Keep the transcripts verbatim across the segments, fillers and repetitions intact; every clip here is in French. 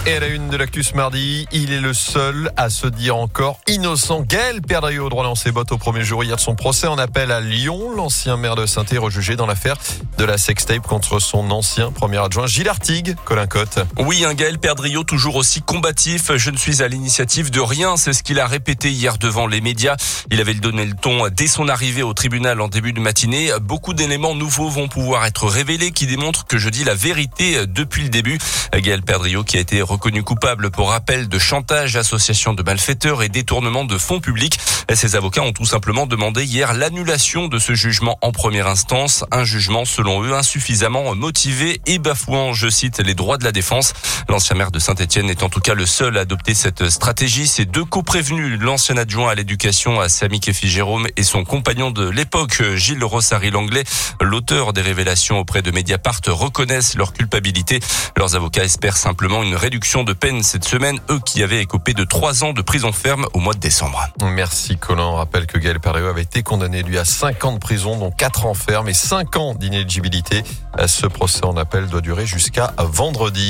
Et à la une de l'actu ce mardi, il est le seul à se dire encore innocent. Gaël Perdriau, droit dans ses bottes au premier jour hier de son procès en appel à Lyon. L'ancien maire de Saint-Étienne rejugé dans l'affaire de la sextape contre son ancien premier adjoint Gilles Artigue. Colin Cotte. Oui, un Gaël Perdriau toujours aussi combatif. Je ne suis à l'initiative de rien. C'est ce qu'il a répété hier devant les médias. Il avait donné le ton dès son arrivée au tribunal en début de matinée. Beaucoup d'éléments nouveaux vont pouvoir être révélés qui démontrent que je dis la vérité depuis le début. Gaël Perdriau qui a été reconnu coupable pour rappel de chantage, association de malfaiteurs et détournement de fonds publics. Ses avocats ont tout simplement demandé hier l'annulation de ce jugement en première instance. Un jugement selon eux insuffisamment motivé et bafouant, je cite, les droits de la défense. L'ancien maire de Saint-Étienne est en tout cas le seul à adopter cette stratégie. Ses deux co-prévenus, l'ancien adjoint à l'éducation à Samy Kéfi-Jérôme et son compagnon de l'époque, Gilles Rossary-Langlais, l'auteur des révélations auprès de Mediapart, reconnaissent leur culpabilité. Leurs avocats espèrent simplement une réduction de peine cette semaine, eux qui avaient écopé de trois ans de prison ferme au mois de décembre. Merci Colin. On rappelle que Gaël Perdriau avait été condamné lui à cinq ans de prison, dont quatre ans ferme et cinq ans d'inéligibilité. Ce procès en appel doit durer jusqu'à vendredi.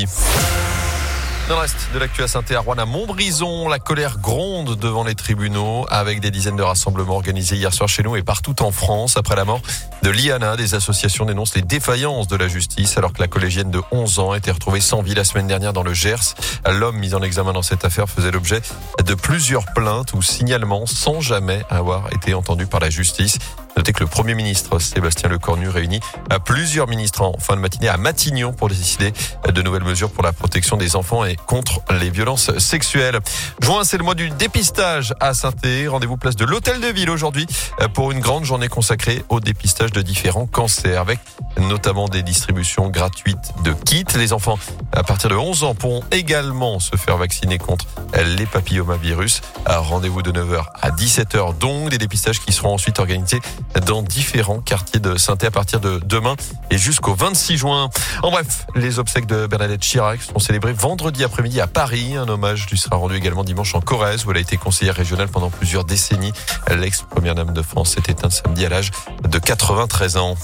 Dans le reste de l'actu à Saint-Étienne, à Rouen, à Montbrison, la colère gronde devant les tribunaux avec des dizaines de rassemblements organisés hier soir chez nous et partout en France. Après la mort de Liana, des associations dénoncent les défaillances de la justice alors que la collégienne de onze ans a été retrouvée sans vie la semaine dernière dans le Gers. L'homme mis en examen dans cette affaire faisait l'objet de plusieurs plaintes ou signalements sans jamais avoir été entendu par la justice. Notez que le Premier ministre Sébastien Lecornu réunit plusieurs ministres en fin de matinée à Matignon pour décider de nouvelles mesures pour la protection des enfants et contre les violences sexuelles. Juin, c'est le mois du dépistage à Saint-Étienne. Rendez-vous place de l'Hôtel de Ville aujourd'hui pour une grande journée consacrée au dépistage de différents cancers avec notamment des distributions gratuites de kits. Les enfants à partir de onze ans pourront également se faire vacciner contre les papillomavirus. Rendez-vous de neuf heures à dix-sept heures donc. Des dépistages qui seront ensuite organisés dans différents quartiers de Saint-Étienne à partir de demain et jusqu'au vingt-six juin. En bref, les obsèques de Bernadette Chirac seront célébrées vendredi après-midi à Paris. Un hommage lui sera rendu également dimanche en Corrèze où elle a été conseillère régionale pendant plusieurs décennies. L'ex-première dame de France s'est éteinte samedi à l'âge de quatre-vingt-treize ans.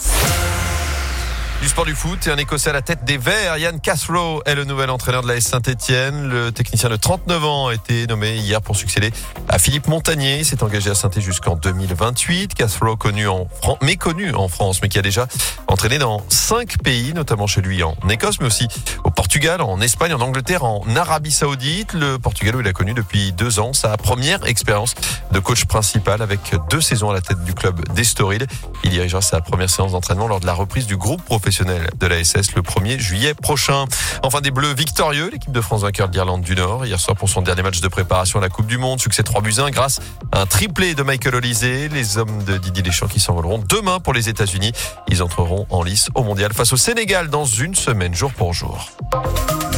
Du sport du foot et un Écossais à la tête des Verts. Ian Cathro est le nouvel entraîneur de l'A S Saint-Étienne. Le technicien de trente-neuf ans a été nommé hier pour succéder à Philippe Montagnier. Il s'est engagé à Saint-Étienne jusqu'en deux mille vingt-huit. Cathro connu en Fran- méconnu en France, mais qui a déjà entraîné dans cinq pays, notamment chez lui en Écosse, mais aussi au Portugal, en Espagne, en Angleterre, en Arabie Saoudite. Le Portugal où il a connu depuis deux ans sa première expérience de coach principal avec deux saisons à la tête du club d'Estoril. Il dirigera sa première séance d'entraînement lors de la reprise du groupe professionnel de la S S le premier juillet prochain. Enfin, des Bleus victorieux, l'équipe de France vainqueur de l'Irlande du Nord hier soir pour son dernier match de préparation à la Coupe du Monde. Succès trois buts à un grâce à un triplé de Michael Olysée. Les hommes de Didier Deschamps qui s'envoleront demain pour les États-Unis. Ils entreront en lice au Mondial face au Sénégal dans une semaine jour pour jour.